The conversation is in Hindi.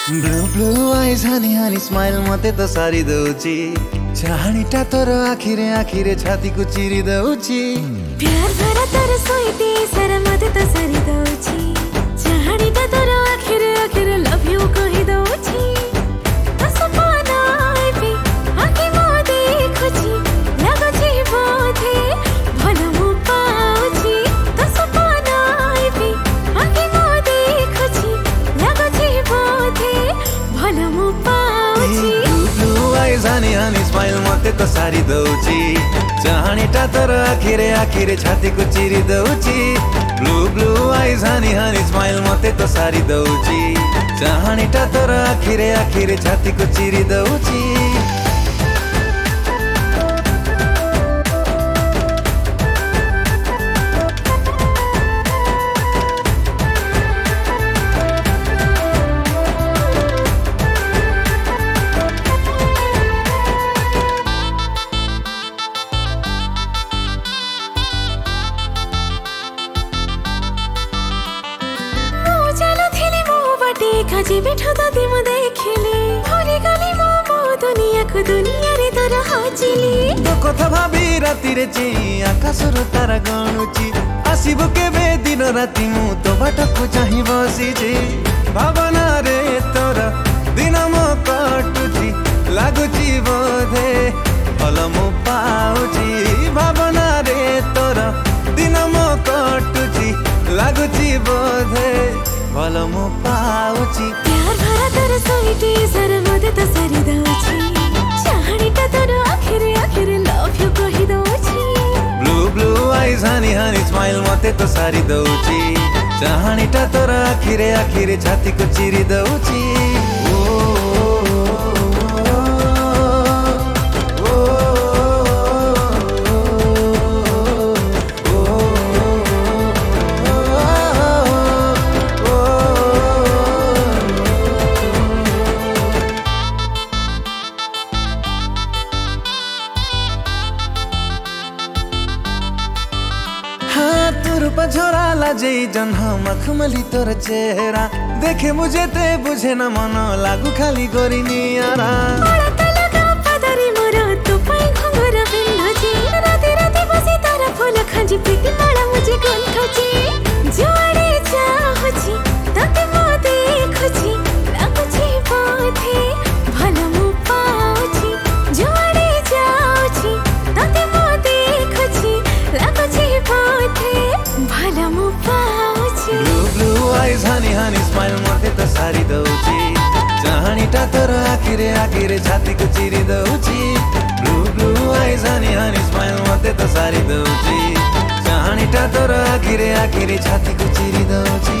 ବ୍ଲୁ ବ୍ଲୁ ଆଇଜ୍ ହାନି ହାନି ସ୍ମାଇଲ୍ ମତେ ତ ସାରି ଦଉଛି। ଚାହାଣୀଟା ତୋର ଆଖିରେ ଆଖିରେ ଛାତିକୁ ଚିରି ଦଉଛି। प्यार भरा तोर सोईटी सारा मते तो सारी दଉଛି। चाहाणीटा तोर आखिरे आखिरे लव यू कहि दଉଛି। तो सपना भी आखि मो देखुची लागुची बोधे भल मु पाउची। तो सपना भी आखि मो देखुची लागुची बोधे भल मु पाउची। Blue eyes honey honey smile मते तो सारी दଉଛି। चाहाणीटा तोर आखिरे आखिरे छातीକୁ चिरी दଉଛି। Blue blue eyes honey honey smile मते तो सारी दଉଛି। चाहाणीटा तोर आखिरे आखिरे छातीକୁ चिरी दଉଛି। खाजी बैठो दादी मु देखिली भरी गली मो मो दुनिया को दुनिया रे तोर हाजिली। तो कथा भाबी राति रे ची आकाशर तारा गणुची। आसीबो केबे दिन राति मु तो बाटको चाहि बसिची। भावना रे तोर दिन मो कटुची लागुची बोधे भल मु पाउची। भावना रे तोर दिन मो कटुची लागुची बोधे भल मु पाउची। प्यार भरा तोर सोईटी सारा मते तो सारी दଉଛି। चाहाणीटा तोर आखिरे आखिरे लव यू कहि दଉଛି। Blue blue eyes honey honey smile मते तो सारी दଉଛି। चाहाणीटा तोर आखिरे आखिरे छातीको चिरी दଉଛି। रूप झोरा लाजे जन्ह मखमली तोर चेहरा देखे मुझे ते बुझे न मन लागू खाली गोरी नियारा। बड़ा तलगा पदरी मोर तो पई घुंघरा पिंधची। राती राती बसी तारा फूल खंजी प्रीति माला मुझे गंथची। जोड़े चाहची तते मो देखुची लागुची बोधे भल मु पाउची। जोड़े चाहची तते मो देखुची लागुची बोधे भल मु पाउची। Blue blue eyes honey honey smile मते तो सारी दଉଛି। चाहाणीटा तोर आखिरे आखिरे छातीको चिरी दଉଛି। Blue blue eyes honey honey smile मते तो सारी दଉଛି। चाहाणीटा तोर आखिरे आखिरे छातीको चिरी दଉଛି।